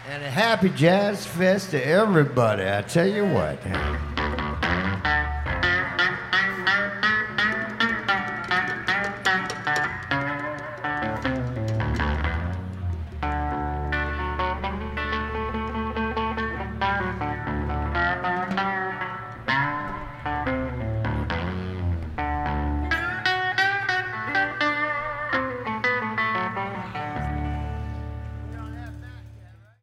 And a happy Jazz Fest to everybody. I tell you what.